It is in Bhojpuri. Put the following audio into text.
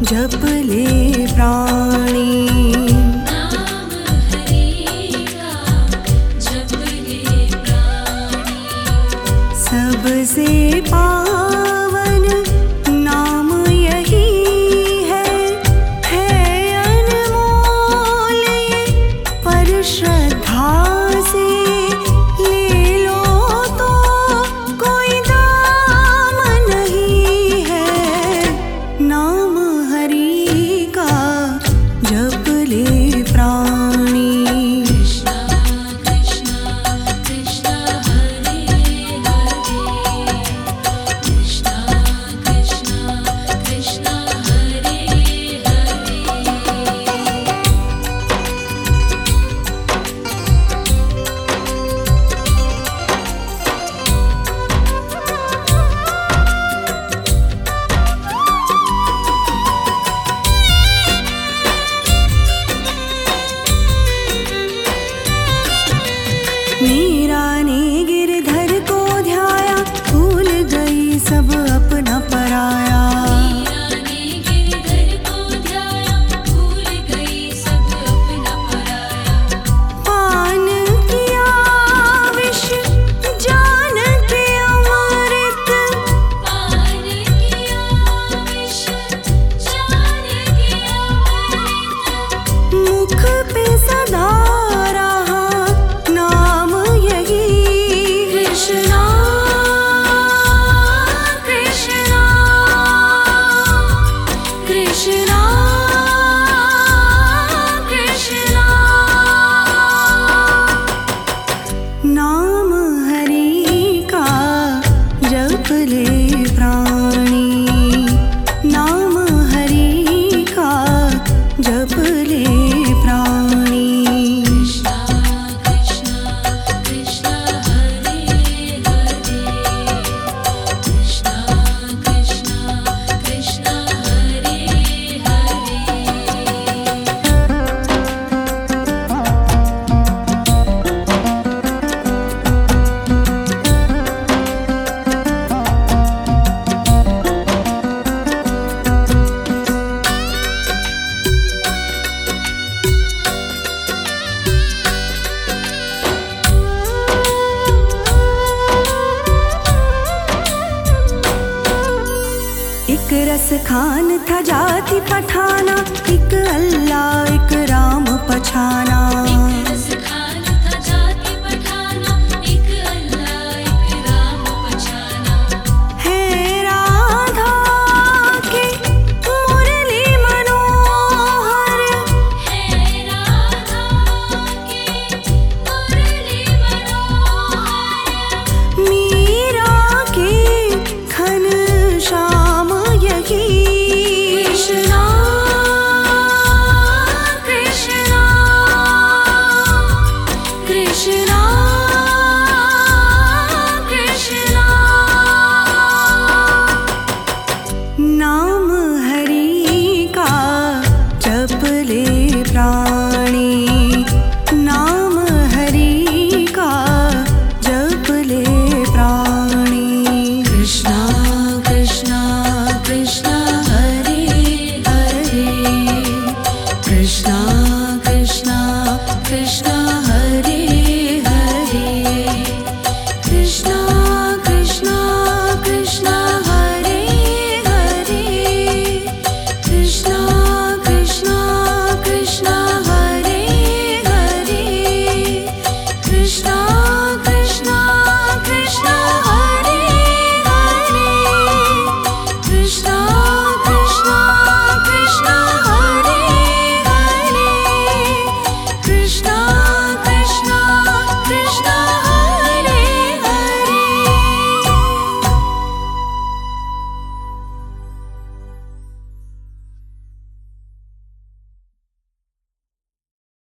जप ले प्राणी। नाम हरि का जप ले प्राणी। सबसे पावन नाम यही है अनमोल ये, पर श्रद्धा से ले लो तो कोई दाम नहीं है। नाम हरि का जप ले प्राणी। कृष्णा कृष्णा कृष्णा हरे हरे। कृष्णा कृष्णा कृष्णा हरे हरे। मीरा ने गिरधर को ध्याया, भूल गई सब अपना पराया। मीरा ने गिरधर को ध्याया, भूल गई सब अपना पराया। पान किया विष जान के अमृत, पान किया विष जान के अमृत। मुख पे सदा रहा नाम यही। कृष्णा कृष्णा कृष्णा कृष्णा। नाम हरि का जप ले प्राणी। नाम हरि का जप ले प्राणी। कृष्णा कृष्णा कृष्णा हरे हरे। कृष्णा कृष्णा कृष्णा हरे हरे। एक रस खान था जाति पठाना,